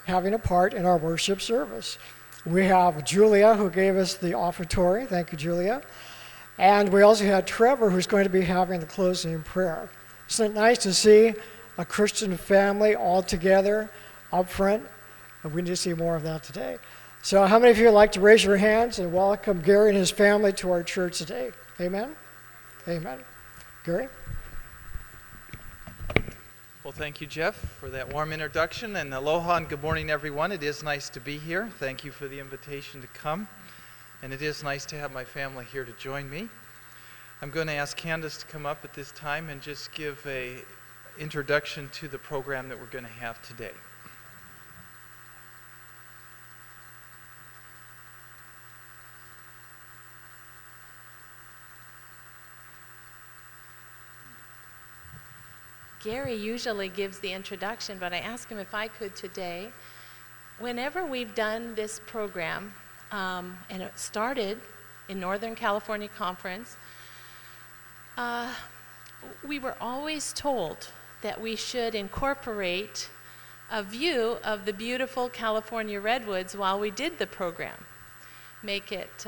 having a part in our worship service. We have Julia, who gave us the offertory. Thank you, Julia. And we also had Trevor, who's going to be having the closing prayer. Isn't it nice to see a Christian family all together up front? And we need to see more of that today. So how many of you would like to raise your hands and welcome Gary and his family to our church today? Amen? Amen. Gary? Well, thank you, Jeff, for that warm introduction, and aloha and good morning, everyone. It is nice to be here. Thank you for the invitation to come, and it is nice to have my family here to join me. I'm going to ask Candace to come up at this time and just give an introduction to the program that we're going to have today. Gary usually gives the introduction, but I asked him if I could today. Whenever we've done this program, and it started in Northern California Conference, we were always told that we should incorporate a view of the beautiful California redwoods while we did the program, make it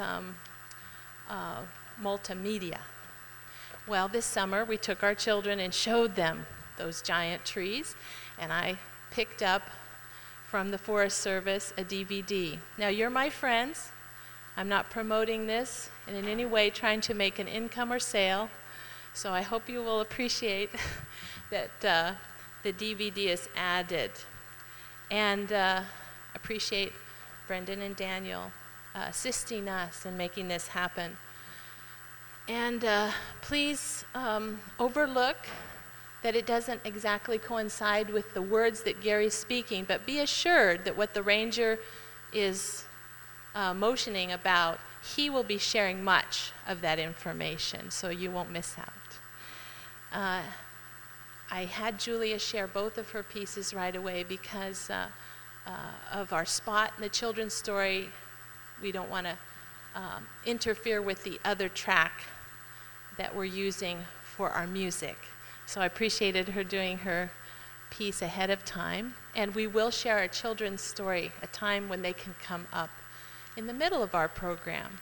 multimedia. Well, this summer we took our children and showed them those giant trees, and I picked up from the Forest Service a DVD. Now, you're my friends. I'm not promoting this and in any way trying to make an income or sale, so I hope you will appreciate that the DVD is added. And appreciate Brendan and Daniel assisting us in making this happen. And please overlook that it doesn't exactly coincide with the words that Gary's speaking, but be assured that what the ranger is motioning about, he will be sharing much of that information, so you won't miss out. I had Julia share both of her pieces right away because of our spot in the children's story. We don't want to interfere with the other track that we're using for our music. So I appreciated her doing her piece ahead of time. And we will share our children's story, a time when they can come up in the middle of our program.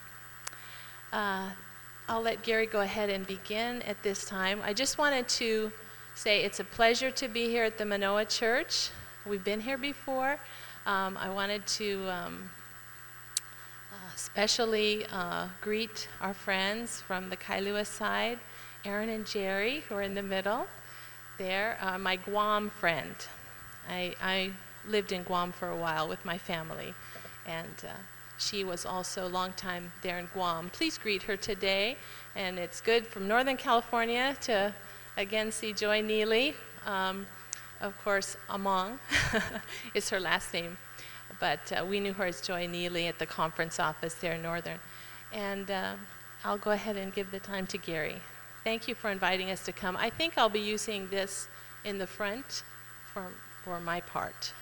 I'll let Gary go ahead and begin at this time. I just wanted to say it's a pleasure to be here at the Manoa Church. We've been here before. I wanted to especially greet our friends from the Kailua side, Aaron and Jerry, who are in the middle there. My Guam friend. I lived in Guam for a while with my family, and she was also a long time there in Guam. Please greet her today, and it's good from Northern California to again see Joy Neely. Of course, Among is her last name, but we knew her as Joy Neely at the conference office there in Northern. And I'll go ahead and give the time to Gary. Thank you for inviting us to come. I think I'll be using this in the front for my part.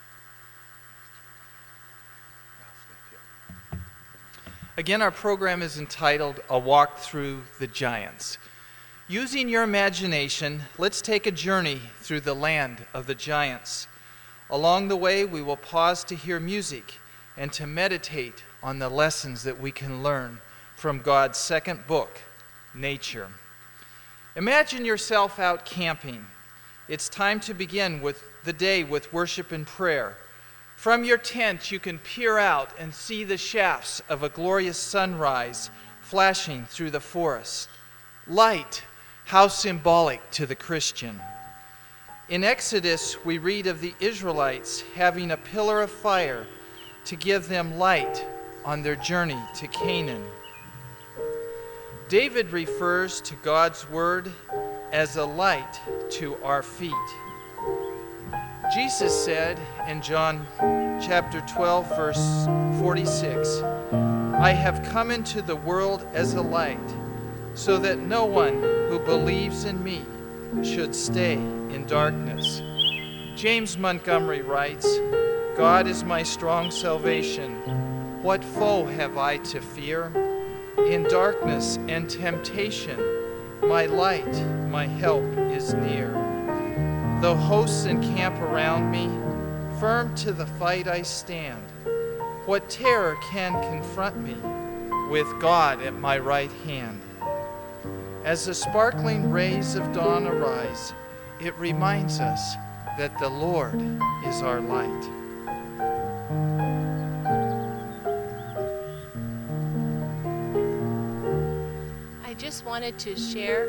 Again, our program is entitled A Walk Through the Giants. Using your imagination, let's take a journey through the land of the giants. Along the way, we will pause to hear music and to meditate on the lessons that we can learn from God's second book, Nature. Imagine yourself out camping. It's time to begin with the day with worship and prayer. From your tent, you can peer out and see the shafts of a glorious sunrise flashing through the forest. Light, how symbolic to the Christian. In Exodus, we read of the Israelites having a pillar of fire to give them light on their journey to Canaan. David refers to God's word as a light to our feet. Jesus said in John chapter 12, verse 46, I have come into the world as a light, so that no one who believes in me should stay in darkness. James Montgomery writes, God is my strong salvation. What foe have I to fear? In darkness and temptation, my light, my help is near. Though hosts encamp around me, Firm to the fight I stand. What terror can confront me with God at my right hand? As the sparkling rays of dawn arise, it reminds us that the Lord is our light. I just wanted to share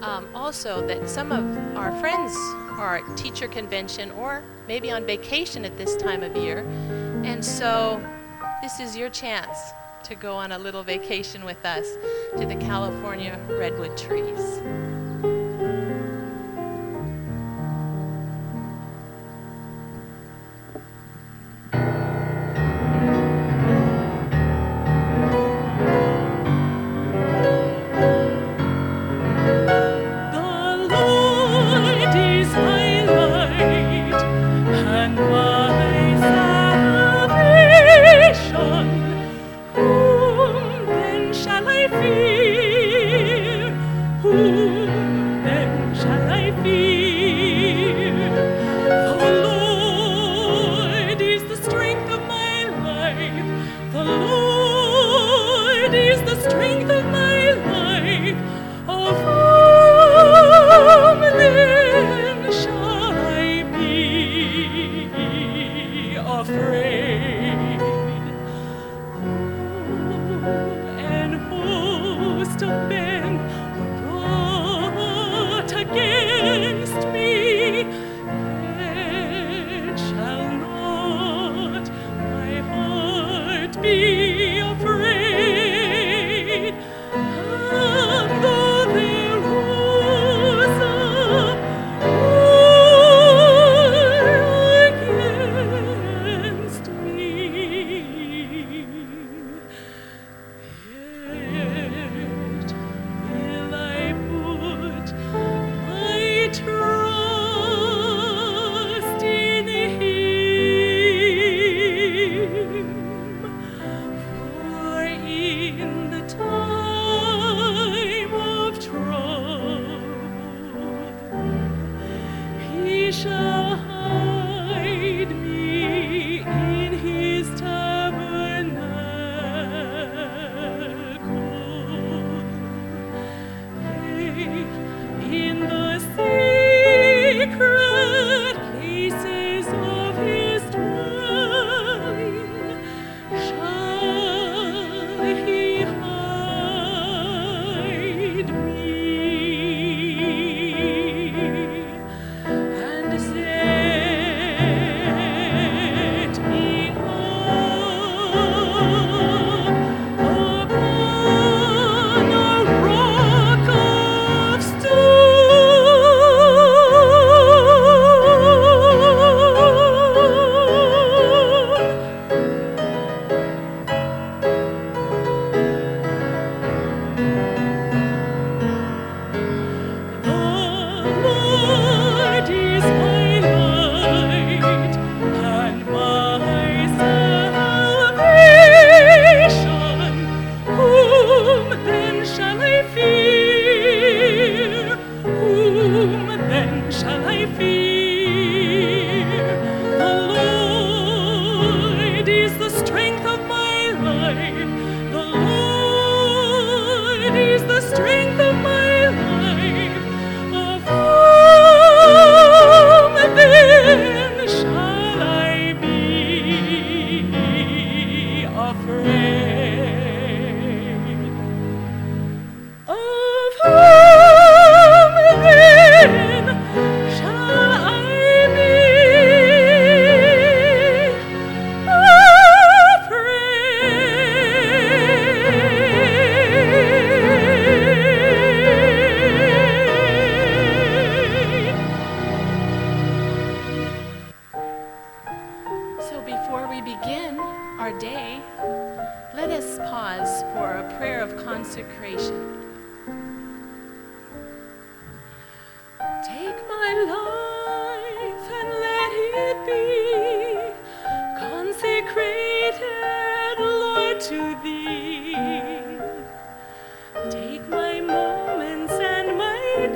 also that some of our friends are at teacher convention or maybe on vacation at this time of year. And so this is your chance to go on a little vacation with us to the California redwood trees.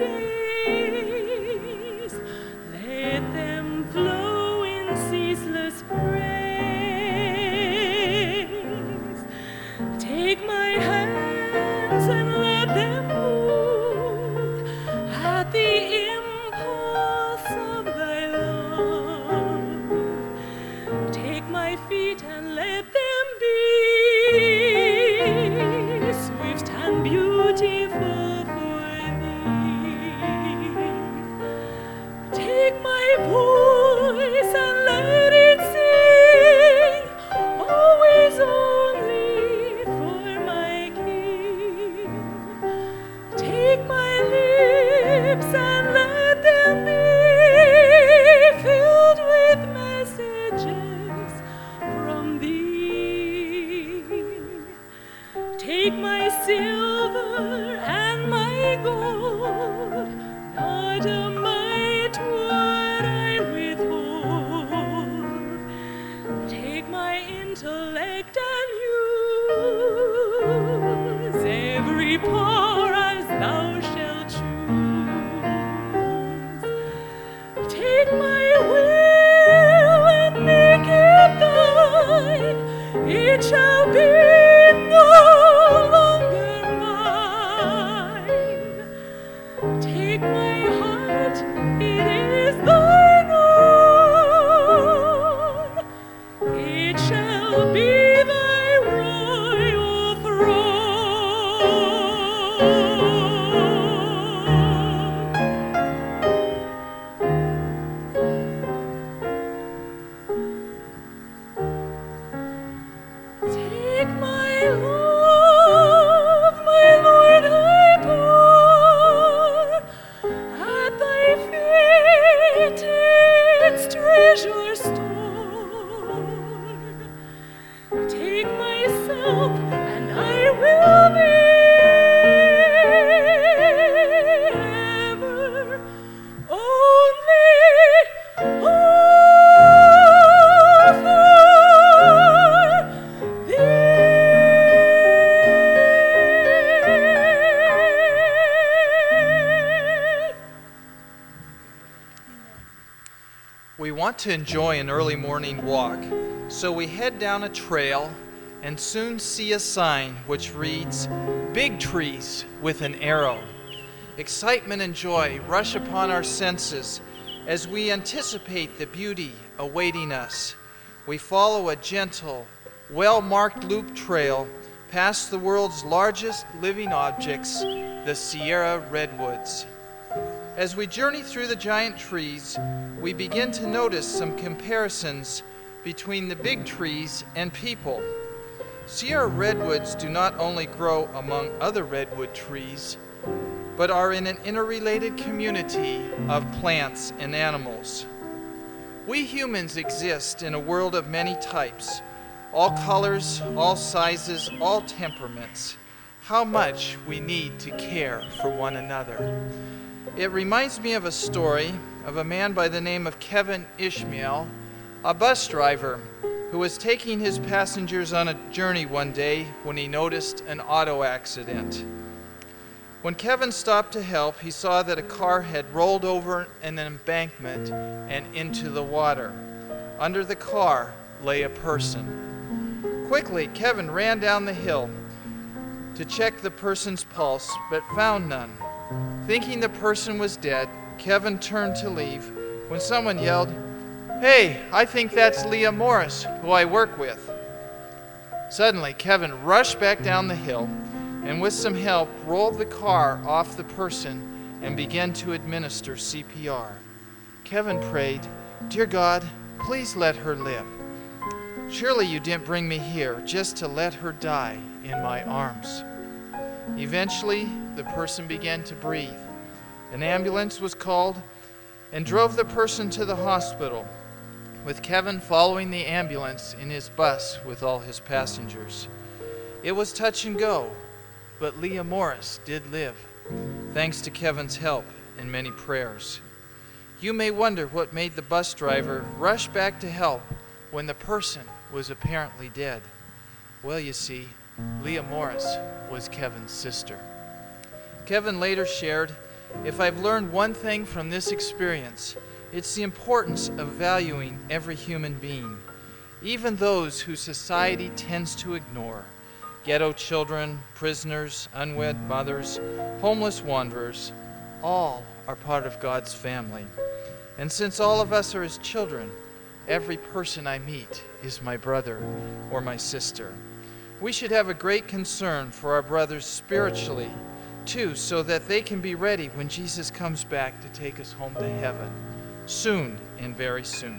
Let them flow in ceaseless thy feet and let them be swift and beautiful for thee. Take my voice and let it sing, always only for my King. Take my lips and let them be filled with messages from thee. Take my silver and my gold, not a mite would I withhold. Take my intellect and use every pore as thou shalt choose. Take my will and make it thine, it shall be no longer mine. Take my heart, it is thine own, it shall be thy royal throne. Take my love, my Lord, I pour at thy feet its treasure stored. Take myself, and I will be ever only all for thee. We want to enjoy an early morning walk, so we head down a trail and soon see a sign which reads, "Big trees with an arrow." Excitement and joy rush upon our senses as we anticipate the beauty awaiting us. We follow a gentle, well-marked loop trail past the world's largest living objects, the Sierra Redwoods. As we journey through the giant trees, we begin to notice some comparisons between the big trees and people. Sierra redwoods do not only grow among other redwood trees, but are in an interrelated community of plants and animals. We humans exist in a world of many types, all colors, all sizes, all temperaments. How much we need to care for one another. It reminds me of a story of a man by the name of Kevin Ishmael, a bus driver who was taking his passengers on a journey one day when he noticed an auto accident. When Kevin stopped to help, he saw that a car had rolled over an embankment and into the water. Under the car lay a person. Quickly, Kevin ran down the hill to check the person's pulse, but found none. Thinking the person was dead, Kevin turned to leave when someone yelled, "Hey, I think that's Leah Morris, who I work with." Suddenly, Kevin rushed back down the hill and with some help rolled the car off the person and began to administer CPR. Kevin prayed, "Dear God, please let her live. Surely you didn't bring me here just to let her die in my arms." Eventually, the person began to breathe. An ambulance was called and drove the person to the hospital, with Kevin following the ambulance in his bus with all his passengers. It was touch and go, but Leah Morris did live, thanks to Kevin's help and many prayers. You may wonder what made the bus driver rush back to help when the person was apparently dead. Well, you see, Leah Morris was Kevin's sister. Kevin later shared, "If I've learned one thing from this experience, it's the importance of valuing every human being, even those who society tends to ignore. Ghetto children, prisoners, unwed mothers, homeless wanderers, all are part of God's family. And since all of us are His children, every person I meet is my brother or my sister. We should have a great concern for our brothers spiritually, too, so that they can be ready when Jesus comes back to take us home to heaven, soon and very soon.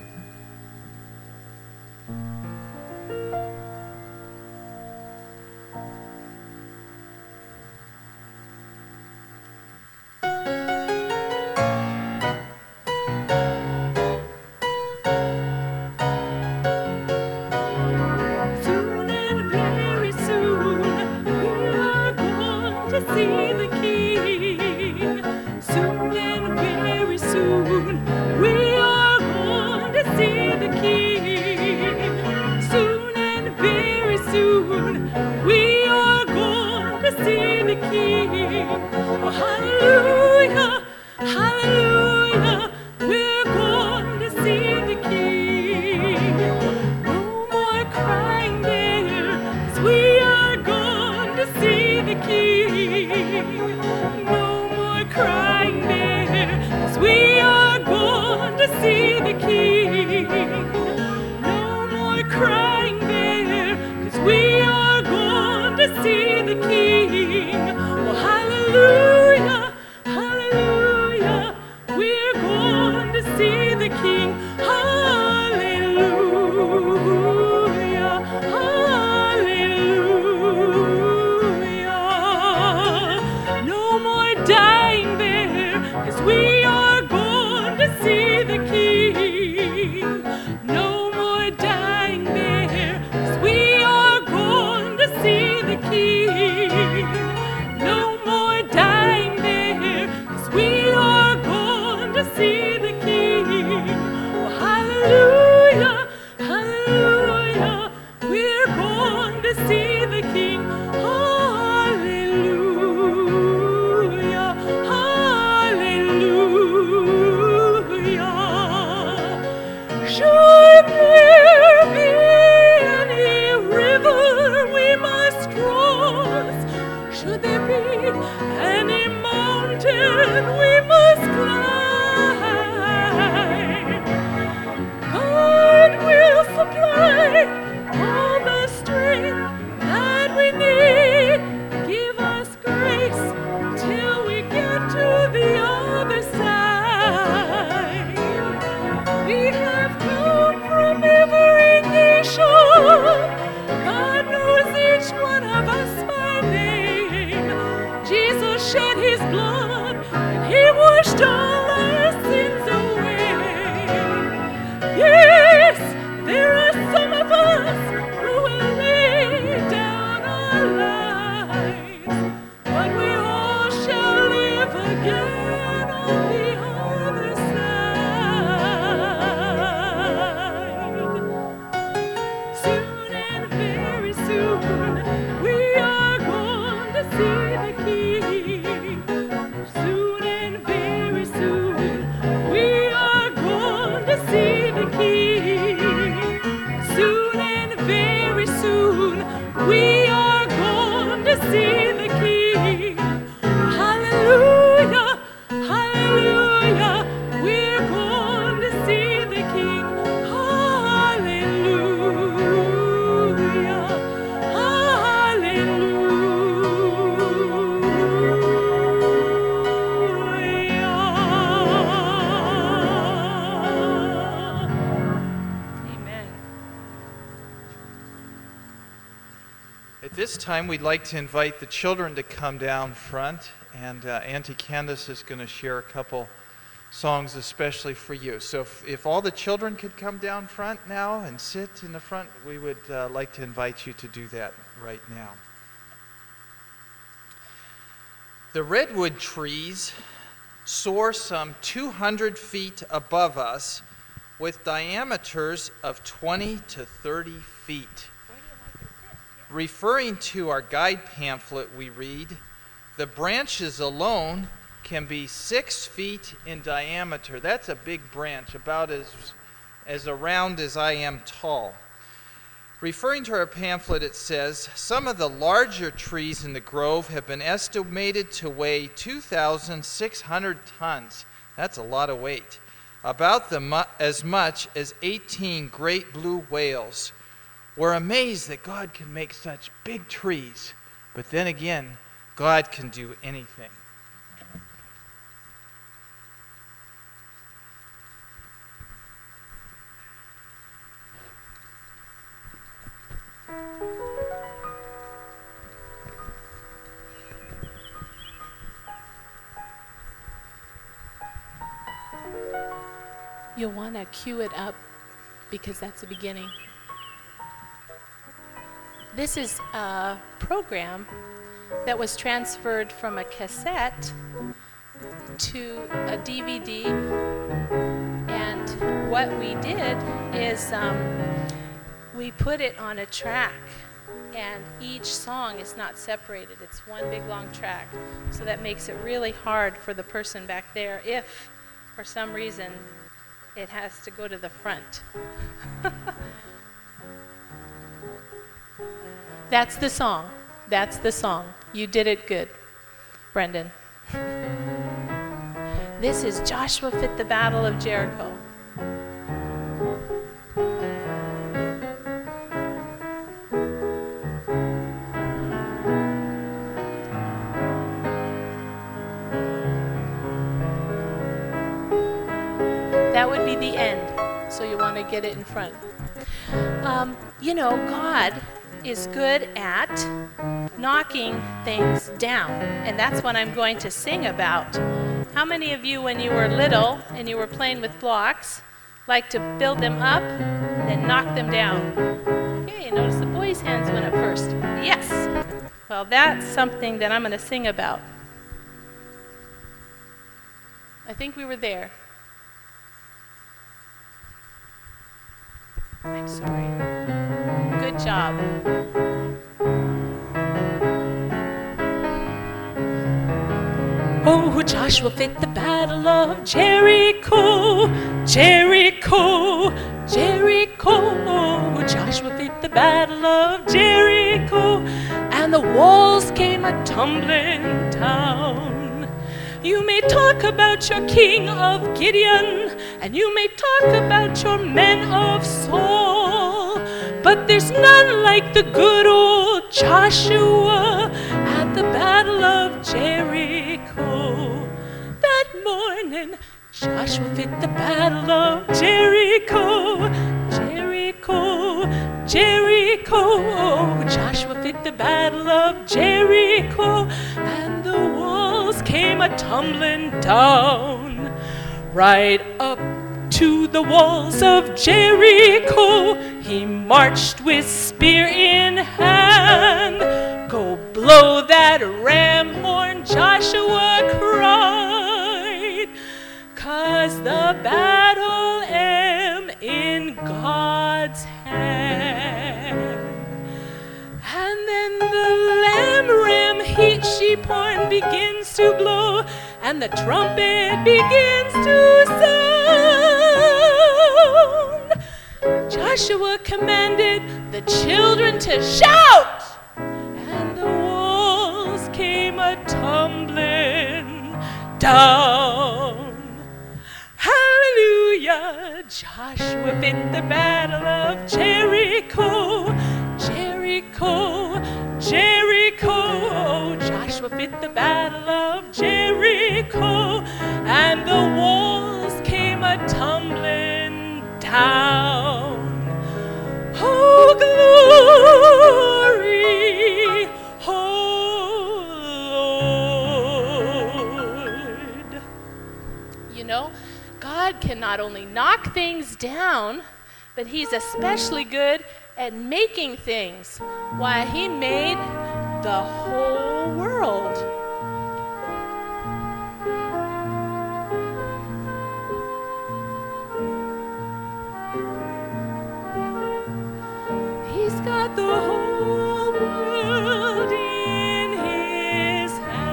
Soon and very soon we are going to see the King. Soon and very soon we are going to see the King. Soon and very soon we are going to see the King. Oh, hallelujah, hallelujah, we're going to see the King. No more crying there, 'cause we are going to see the King. No more crying there, 'cause we are going to see the King. No more crying there, 'cause we are going to see the King. Oh, hallelujah, hallelujah, we're going to see the King. Hallelujah, hallelujah. No more dying there, 'cause we are going to see the King. No more dying there, 'cause we are going to see the King. No more dying there, 'cause we are going to see the King. Oh, hallelujah, hallelujah, we're going to see the King. Hallelujah, hallelujah. Should there be any river we must cross, should there be any mountain we must climb, God will supply all the strength that we need. Give us grace till we get to the other side. We have come from every nation. God knows each one of us by name. Jesus shed his blood and he washed all our sins away. Yes, there are some of us who will lay down our lives, but we all shall live again on the other side. Soon and very soon we are going to see the King. Soon and very soon we are going to see the King. Soon and very soon we are going to see the King. Hallelujah, hallelujah, we're going to see the King. Hallelujah, hallelujah. Amen. At this time, we'd like to invite the children to come down front, and Auntie Candace is going to share a couple songs especially for you. So if all the children could come down front now and sit in the front, we would like to invite you to do that right now. The redwood trees soar some 200 feet above us with diameters of 20 to 30 feet. Referring to our guide pamphlet, we read, the branches alone can be 6 feet in diameter. That's a big branch, about as round as I am tall. Referring to our pamphlet, it says, some of the larger trees in the grove have been estimated to weigh 2,600 tons. That's a lot of weight. about as much as 18 great blue whales. We're amazed that God can make such big trees, but then again, God can do anything. You'll want to cue it up because that's the beginning. This is a program that was transferred from a cassette to a DVD. And what we did is we put it on a track. And each song is not separated. It's one big long track. So that makes it really hard for the person back there if, for some reason, it has to go to the front. That's the song. That's the song. You did it good, Brendan. This is Joshua Fit the Battle of Jericho. That would be the end, so you want to get it in front. God is good at knocking things down, and that's what I'm going to sing about. How many of you, when you were little and you were playing with blocks, like to build them up and then knock them down? Okay, notice the boys' hands went up first. Yes. Well, that's something that I'm going to sing about. I think we were there. I'm sorry. Good job. Oh, Joshua fit the battle of Jericho, Jericho, Jericho. Oh, Joshua fit the battle of Jericho, and the walls came a-tumbling down. You may talk about your king of Gideon, and you may talk about your men of Saul, but there's none like the good old Joshua at the battle of Jericho. That morning, Joshua fit the battle of Jericho, Jericho, Jericho. Joshua fit the battle of Jericho, and the walls came a-tumbling down. Right up to the walls of Jericho, he marched with spear in hand. Go blow that ram horn, Joshua cried, 'cause the battle am in God's hand. And then the lamb heat sheep horn begins to blow, and the trumpet begins to sound. Joshua commanded the children to shout, and the walls came a-tumbling down. Hallelujah! Joshua fit the battle of Jericho, Jericho, Jericho. Joshua fit the battle of Jericho, and the walls came a-tumbling down. Oh, glory, oh, Lord. You know, God can not only knock things down, but he's especially good at making things. Why, he made the whole world. He's got the whole world in his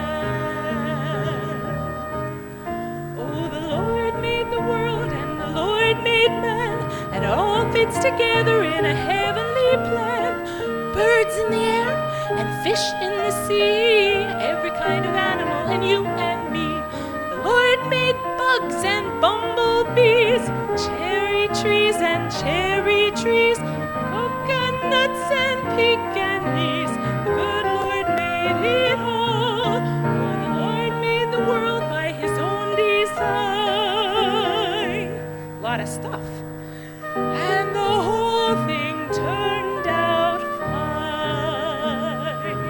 hand. Oh, the Lord made the world, and the Lord made man, and it all fits together in a heavenly plan. Birds in the air and fish in the sea, every kind of animal, and you and me. The Lord made bugs and bumblebees, cherry trees and cherry trees, coconuts and pecanese. The good Lord made it all. Oh, the Lord made the world by his own design. A lot of stuff. And the whole thing turned out fine.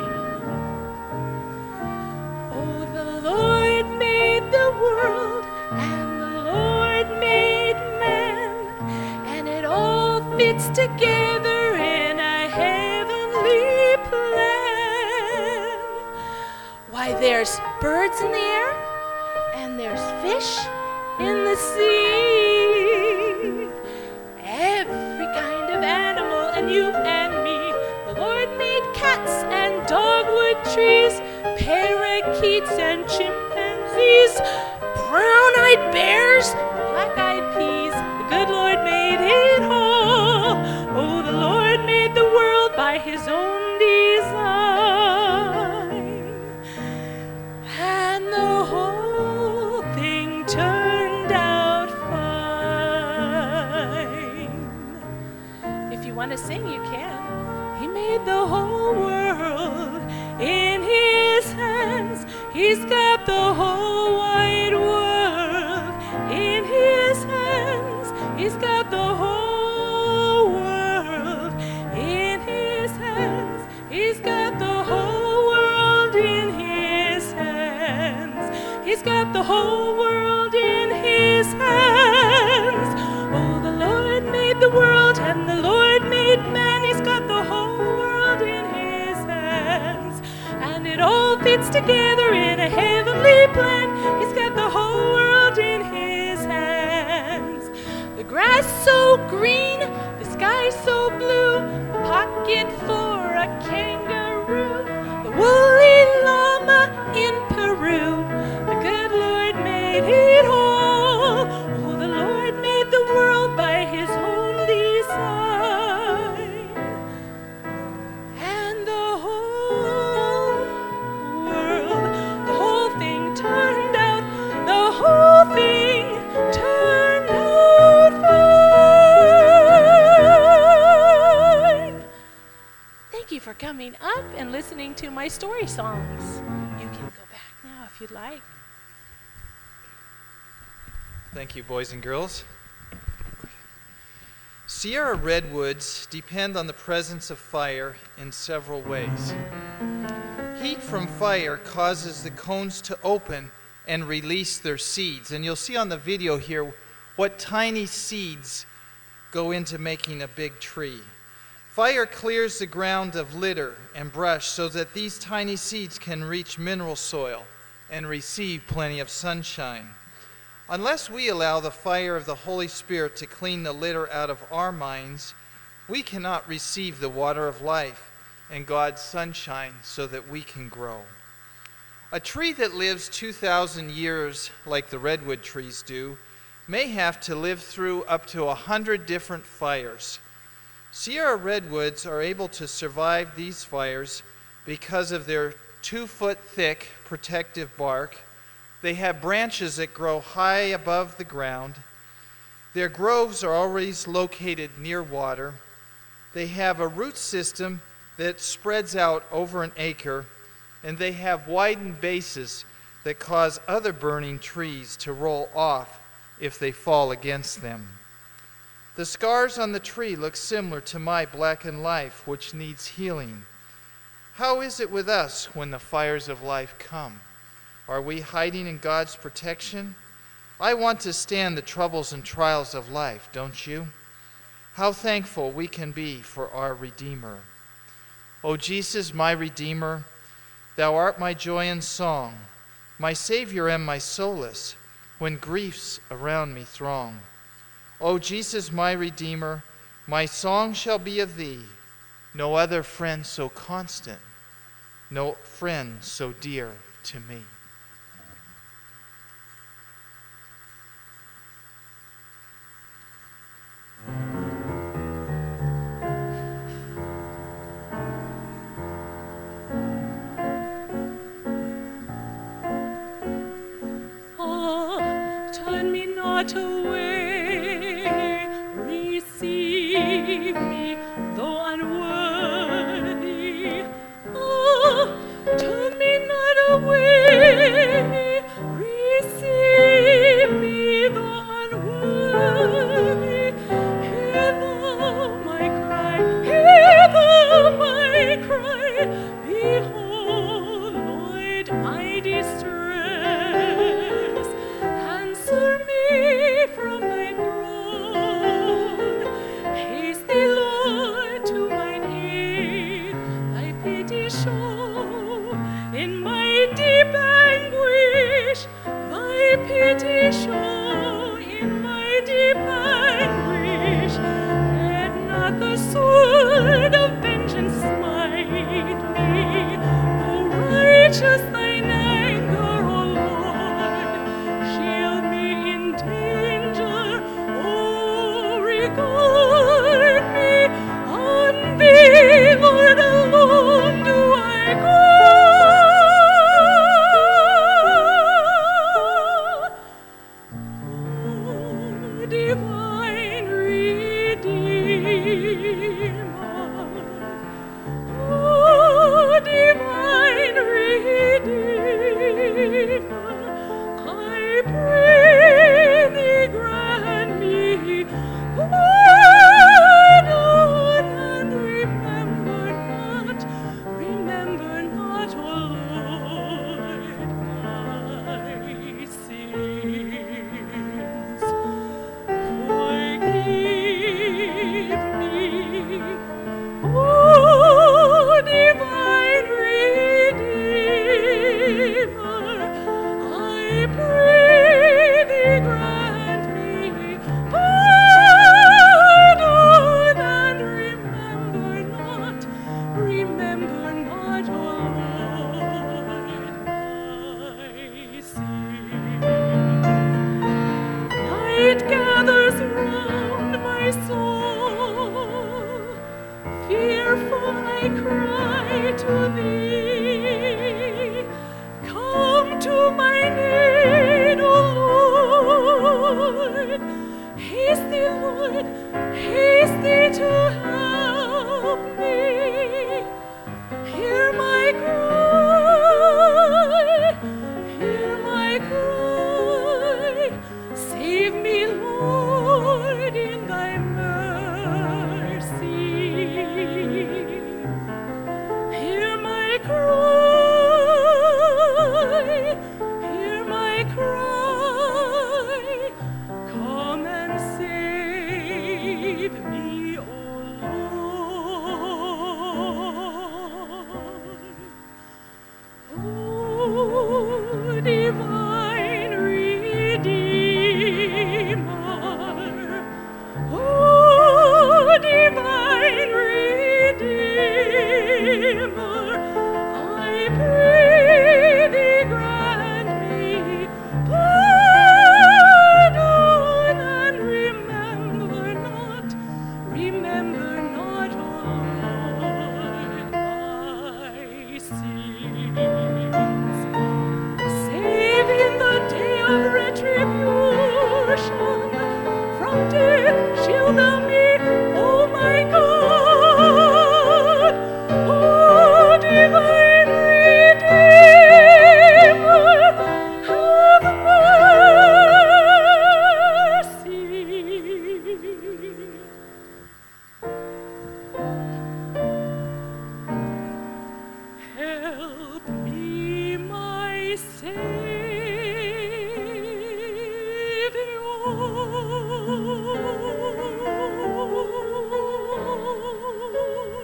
Oh, the Lord made the world, and the Lord made man, and it all fits together in a heavenly plan. Why, there's birds in the air, and there's fish in the sea. Every kind of animal, and you and me. The Lord made cats and dogwood trees, parakeets and chimpanzees, brown-eyed bears, black-eyed peas. The good Lord made it all. Oh, the Lord made the world by his own design. And the whole thing turned out fine. If you want to sing, you can. He made the whole world in his hands. He's got the whole wide world in his hands. He's got the whole world in his hands. He's got the whole world in his hands. He's got the whole world in his hands. Oh, the Lord made the world, and the Lord made man. He's got the whole world in his hands, and it all fits together in a heavenly plan. He's got the whole world in his hands. The grass so green, the sky so blue, a pocket for a kangaroo, the woolly llama in Peru. The good Lord made it all. Oh, the Lord made the world by his own design. And the whole world, the whole thing turned out, the whole thing turned out fine. Thank you for coming up and listening to my story songs. You can go back now if you'd like. Thank you, boys and girls. Sierra redwoods depend on the presence of fire in several ways. Heat from fire causes the cones to open and release their seeds. And you'll see on the video here what tiny seeds go into making a big tree. Fire clears the ground of litter and brush so that these tiny seeds can reach mineral soil and receive plenty of sunshine. Unless we allow the fire of the Holy Spirit to clean the litter out of our minds, we cannot receive the water of life and God's sunshine so that we can grow. A tree that lives 2,000 years like the redwood trees do may have to live through up to 100 different fires. Sierra redwoods are able to survive these fires because of their 2-foot-thick protective bark. They have branches that grow high above the ground. Their groves are always located near water. They have a root system that spreads out over an acre, and they have widened bases that cause other burning trees to roll off if they fall against them. The scars on the tree look similar to my blackened life, which needs healing. How is it with us when the fires of life come? Are we hiding in God's protection? I want to stand the troubles and trials of life, don't you? How thankful we can be for our Redeemer. O Jesus, my Redeemer, thou art my joy and song, my Savior and my solace, when griefs around me throng. O Jesus, my Redeemer, my song shall be of thee, no other friend so constant, no friend so dear to me. Time not away. Receive me, though unworthy. Ah, turn me not away. Receive me, though unworthy. Hear thou my cry, hear thou my cry. Behold, Lord, my distress. Answer me from thy throne. Haste thee, Lord, to mine aid. Thy pity show in my deep anguish. Thy pity show in my deep anguish. Let not the sword of vengeance smite me. O righteous thine anger, O Lord. Shield me in danger. O regard me. On thee, Lord, alone do I call. O divine Redeemer. O divine Redeemer, I pray thee grant me pardon and remember not, O Lord, my sins. Forgive me, O divine Redeemer, I pray thee grant me pardon and remember not, O Lord, my sins. Night gathers round my soul. Fearful I cry to thee. Come to mine aid, O Lord. Haste thee, Lord, haste thee to help me. Hear my cry, hear my cry. Save me, Lord, in thy mercy. Hear my cry, hear my cry. Come and save me, O Lord. O divine Redeemer, O divine Redeemer, I pray thee grant me pardon and remember not, O Lord, my sins. Save in the day of retribution. From death shield thou me, O my God. O divine Redeemer, have mercy. Help me, my Savior.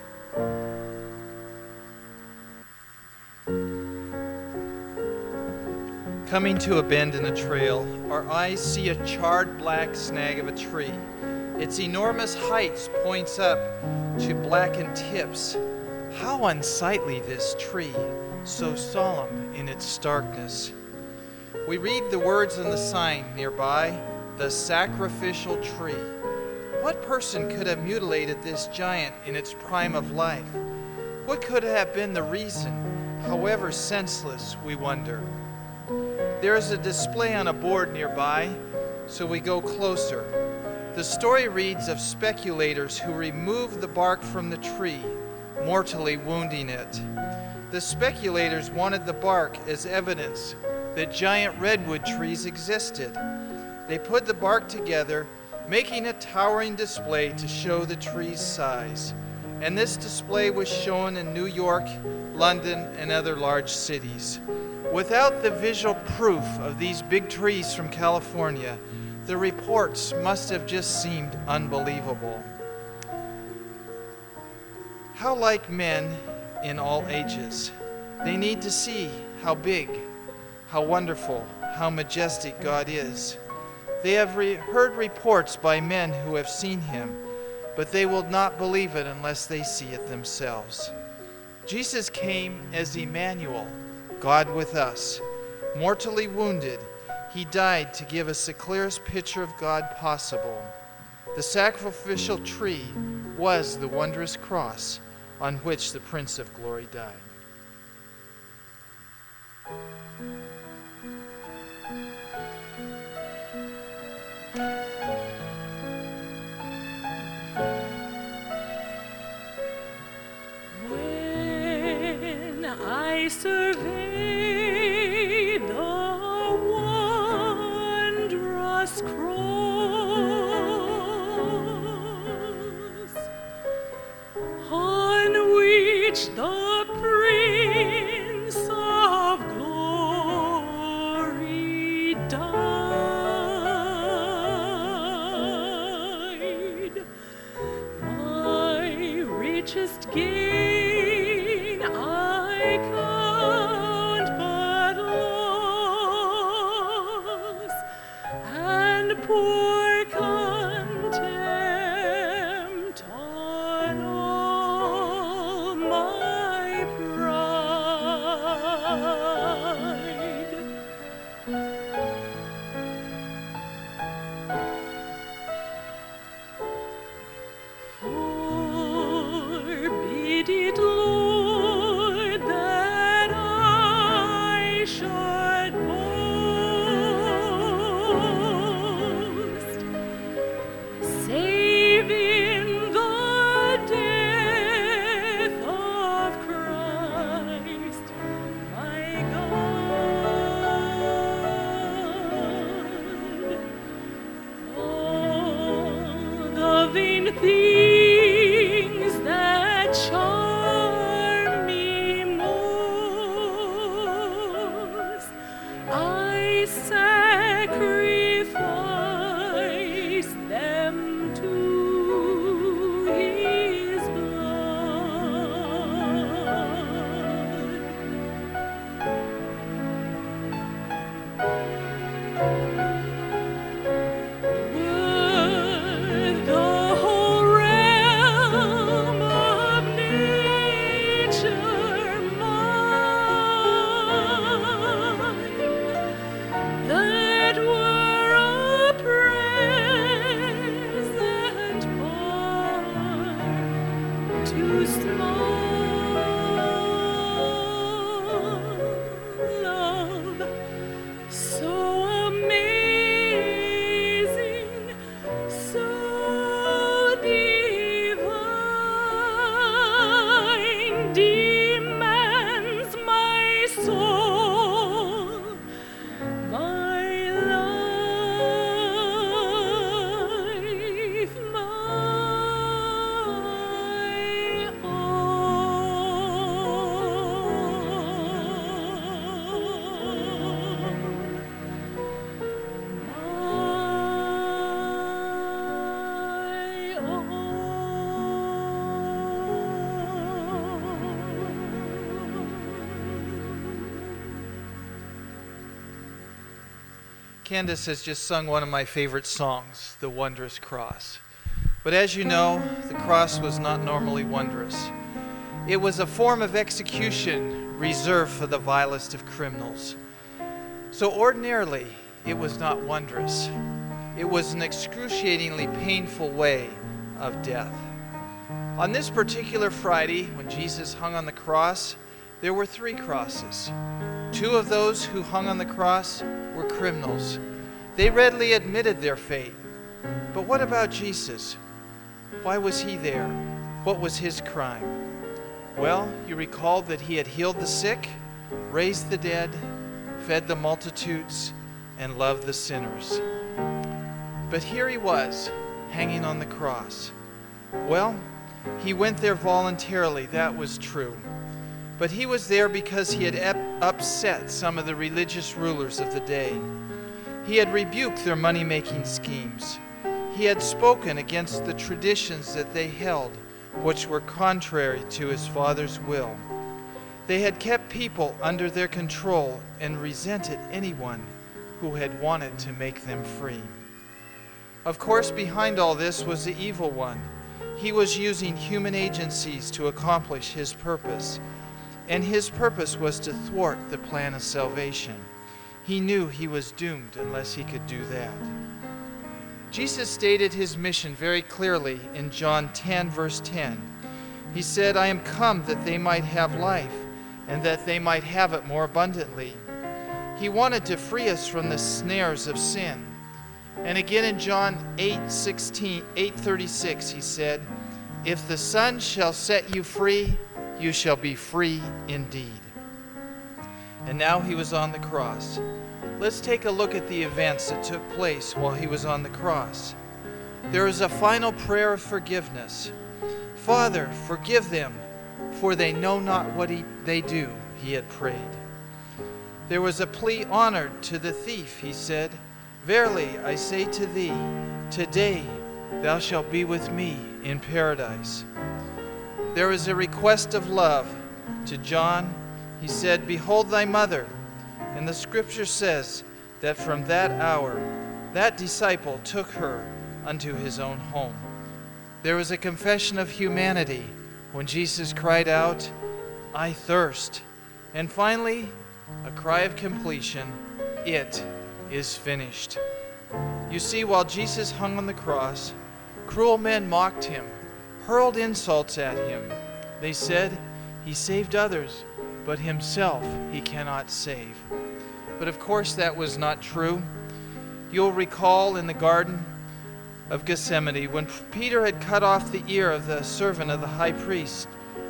Coming to a bend in a trail, our eyes see a charred black snag of a tree. Its enormous heights points up to blackened tips. How unsightly this tree, so solemn in its starkness. We read the words on the sign nearby, the sacrificial tree. What person could have mutilated this giant in its prime of life? What could have been the reason, however senseless, we wonder? There is a display on a board nearby. so we go closer. The story reads of speculators who removed the bark from the tree, mortally wounding it. The speculators wanted the bark as evidence that giant redwood trees existed. They put the bark together, making a towering display to show the tree's size. And this display was shown in New York, London, and other large cities. Without the visual proof of these big trees from California, the reports must have just seemed unbelievable. How like men in all ages, they need to see how big, how wonderful, how majestic God is. They have heard reports by men who have seen him, but they will not believe it unless they see it themselves. Jesus came as Emmanuel, God with us. Mortally wounded, he died to give us the clearest picture of God possible. The sacrificial tree was the wondrous cross on which the Prince of Glory died. When I survey the wondrous cross on which the Prince of Glory died, my richest gain I count but loss, and pour contempt on all my pride. Forbid it, Lord, that I should boast, save in the death of Christ, my God. All the vain things that charm me most, I sacrifice them to his blood. Were the whole realm of nature mine, that were a present far too small. Love so amazing, so divine, demands my soul, my life, my Candace has just sung one of my favorite songs, The Wondrous Cross. But as you know, the cross was not normally wondrous. It was a form of execution reserved for the vilest of criminals. So ordinarily, it was not wondrous. It was an excruciatingly painful way of death. On this particular Friday, when Jesus hung on the cross, there were 3 crosses. 2 of those who hung on the cross were criminals. They readily admitted their fate. But what about Jesus? Why was he there? What was his crime? Well, you recall that he had healed the sick, raised the dead, fed the multitudes, and loved the sinners. But here he was, hanging on the cross. Well, he went there voluntarily, that was true. But he was there because he had upset some of the religious rulers of the day. He had rebuked their money-making schemes. He had spoken against the traditions that they held, which were contrary to his Father's will. They had kept people under their control and resented anyone who had wanted to make them free. Of course, behind all this was the evil one. He was using human agencies to accomplish his purpose, and his purpose was to thwart the plan of salvation. He knew he was doomed unless he could do that. Jesus stated his mission very clearly in John 10, verse 10. He said, "I am come that they might have life, and that they might have it more abundantly." He wanted to free us from the snares of sin. And again in John 8:36, he said, "If the Son shall set you free, you shall be free indeed." And now he was on the cross. Let's take a look at the events that took place while he was on the cross. There is a final prayer of forgiveness. "Father, forgive them, for they know not what they do," he had prayed. There was a plea honored to the thief. He said, "Verily I say to thee, today thou shalt be with me in paradise." There was a request of love. To John, he said, "Behold thy mother." And the scripture says that from that hour, that disciple took her unto his own home. There was a confession of humanity when Jesus cried out, "I thirst." And finally, a cry of completion, "It is finished." You see, while Jesus hung on the cross, cruel men mocked him, hurled insults at him. They said, "He saved others, but himself he cannot save." But of course that was not true. You'll recall in the Garden of Gethsemane when Peter had cut off the ear of the servant of the high priest.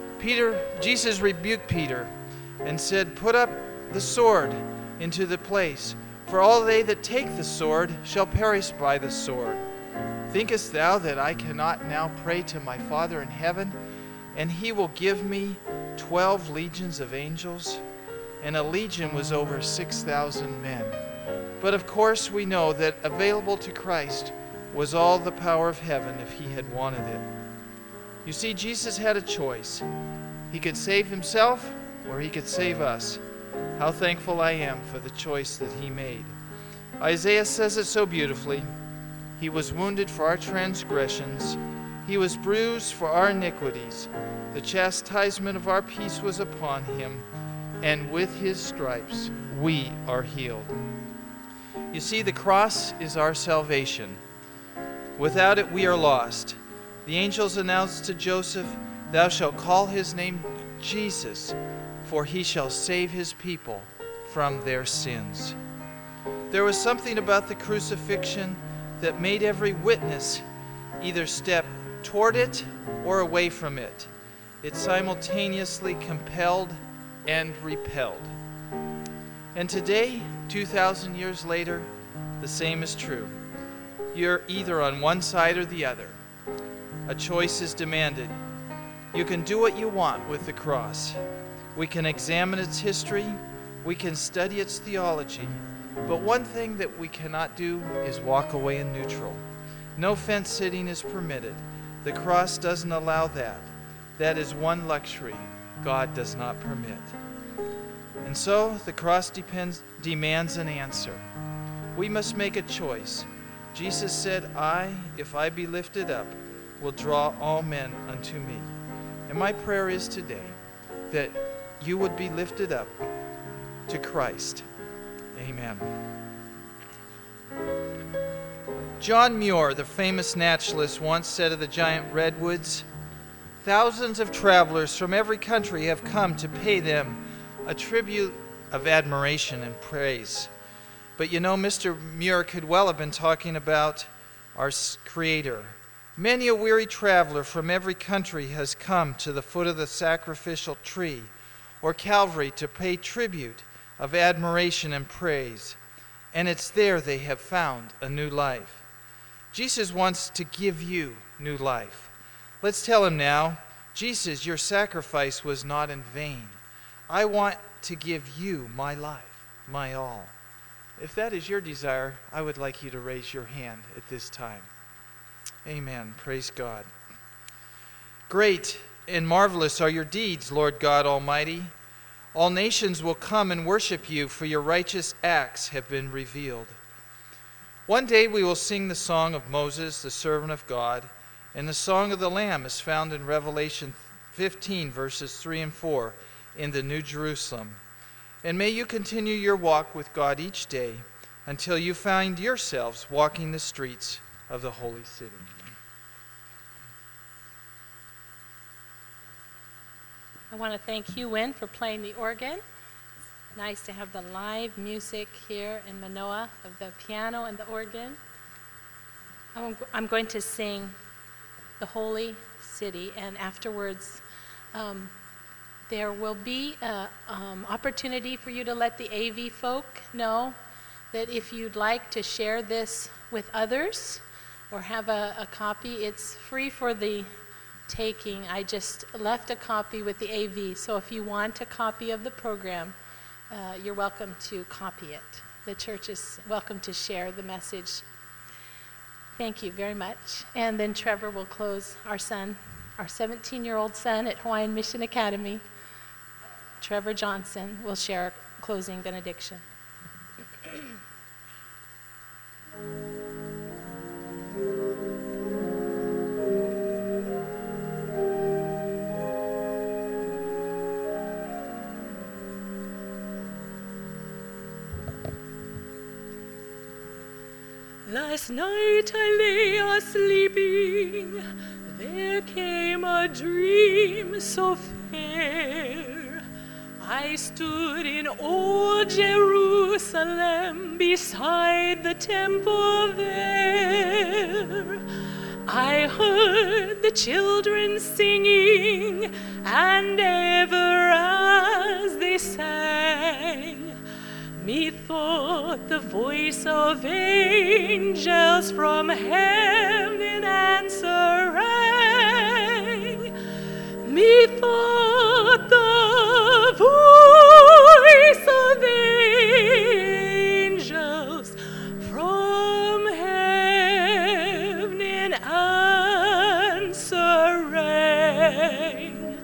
Jesus rebuked Peter and said, "Put up the sword into the place, for all they that take the sword shall perish by the sword. Thinkest thou that I cannot now pray to my Father in heaven, and he will give me 12 legions of angels?" And a legion was over 6,000 men. But of course we know that available to Christ was all the power of heaven if he had wanted it. You see, Jesus had a choice. He could save himself or he could save us. How thankful I am for the choice that he made. Isaiah says it so beautifully. "He was wounded for our transgressions. He was bruised for our iniquities. The chastisement of our peace was upon him, and with his stripes we are healed." You see, the cross is our salvation. Without it, we are lost. The angels announced to Joseph, "Thou shalt call his name Jesus, for he shall save his people from their sins." There was something about the crucifixion that made every witness either step toward it or away from it. It simultaneously compelled and repelled. And today, 2,000 years later, the same is true. You're either on one side or the other. A choice is demanded. You can do what you want with the cross. We can examine its history. We can study its theology. But one thing that we cannot do is walk away in neutral. No fence sitting is permitted. The cross doesn't allow that. That is one luxury God does not permit. And so the cross demands an answer. We must make a choice. Jesus said, if I be lifted up, will draw all men unto me. And my prayer is today that you would be lifted up to Christ. Amen. John Muir, the famous naturalist, once said of the giant redwoods, "Thousands of travelers from every country have come to pay them a tribute of admiration and praise. But you know, Mr. Muir could well have been talking about our Creator. Many a weary traveler from every country has come to the foot of the sacrificial tree or Calvary to pay tribute of admiration and praise. And it's there they have found a new life. Jesus wants to give you new life. Let's tell him now, Jesus, your sacrifice was not in vain. I want to give you my life, my all. If that is your desire, I would like you to raise your hand at this time. Amen. Praise God. Great and marvelous are your deeds, Lord God Almighty. All nations will come and worship you, for your righteous acts have been revealed. One day we will sing the song of Moses, the servant of God, and the song of the Lamb is found in Revelation 15, verses 3 and 4, in the New Jerusalem. And may you continue your walk with God each day until you find yourselves walking the streets of the holy city. I want to thank Hugh Wynn for playing the organ. Nice to have the live music here in Manoa of the piano and the organ. I'm going to sing The Holy City, and afterwards there will be an opportunity for you to let the AV folk know that if you'd like to share this with others or have a copy, it's free for the taking. I just left a copy with the AV, so if you want a copy of the program, you're welcome to copy it. The church is welcome to share the message. Thank you very much. And then Trevor will close our son, our 17-year-old son at Hawaiian Mission Academy. Trevor Johnson will share our closing benediction. Last night I lay a-sleeping, there came a dream so fair. I stood in old Jerusalem beside the temple there. I heard the children singing, and ever as they sang, methought the voice of angels from heaven answer rang. Methought the voice of angels from heaven answer rang.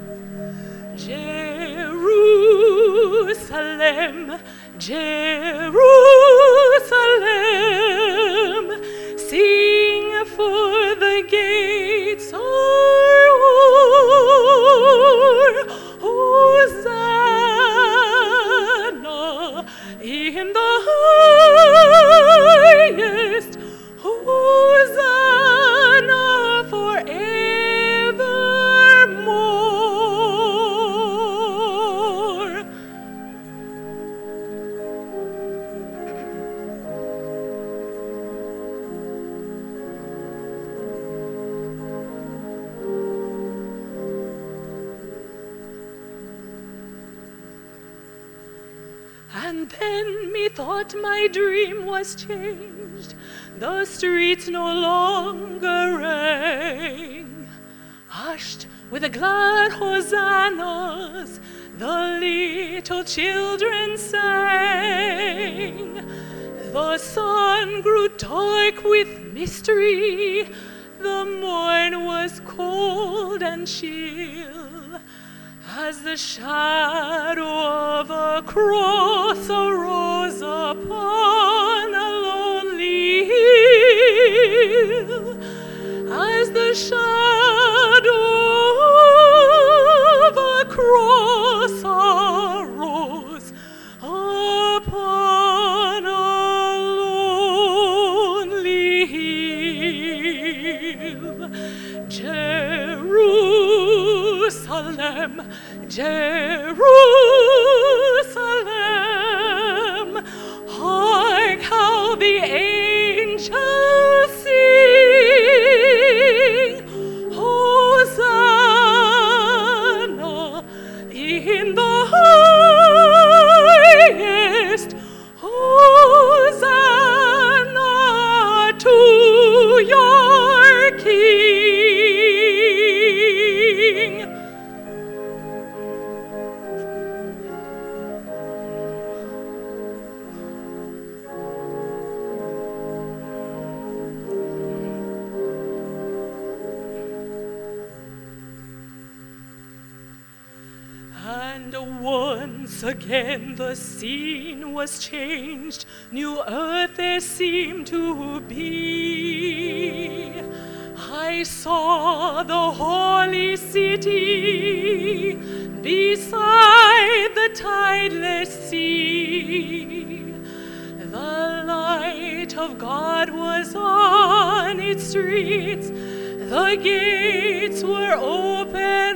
Jerusalem, Jerusalem, sing for the gates are o'er. Hosanna in the highest, Hosanna forevermore. And then methought my dream was changed, the streets no longer rang. Hushed with the glad hosannas, the little children sang. The sun grew dark with mystery, the morn was cold and chill, as the shadow of a cross arose upon a lonely hill. As the shadow of a cross arose upon a lonely hill. Jerusalem, Jerusalem, shall sing, Hosanna in the highest, Hosanna to your King. And once again the scene was changed, new earth there seemed to be. I saw the holy city beside the tideless sea. The light of God was on its streets, the gates were open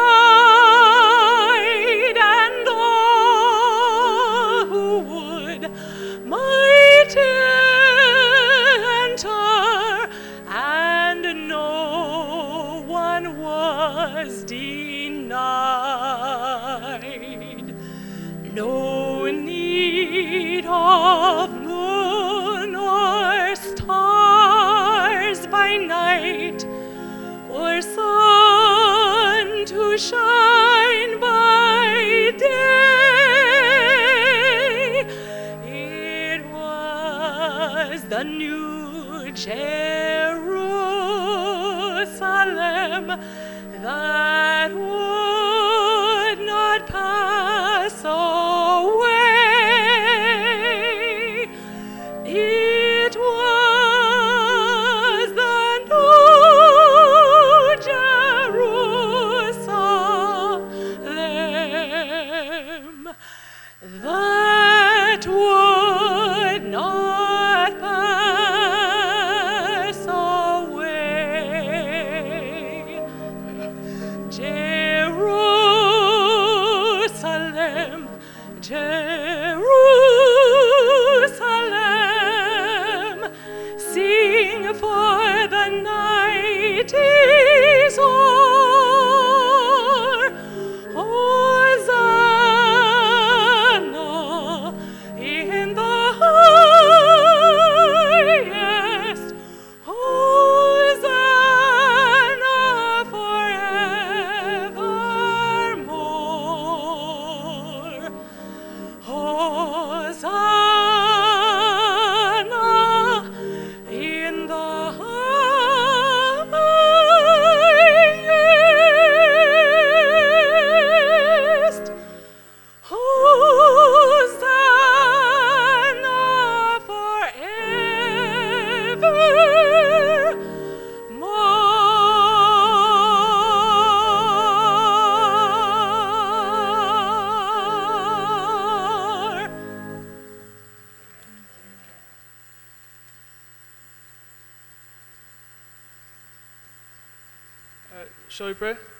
wide, and all who would might enter, and no one was denied. No need of moon or stars by night, or sun to shine by day. It was the new Jerusalem that would not pass away. It was the new Jerusalem that would not pass away. Jerusalem, Jerusalem, sing, for the night is o'er. Hosanna in the highest, Hosanna forevermore. Hosanna in the highest, Hosanna forevermore. Shall we pray?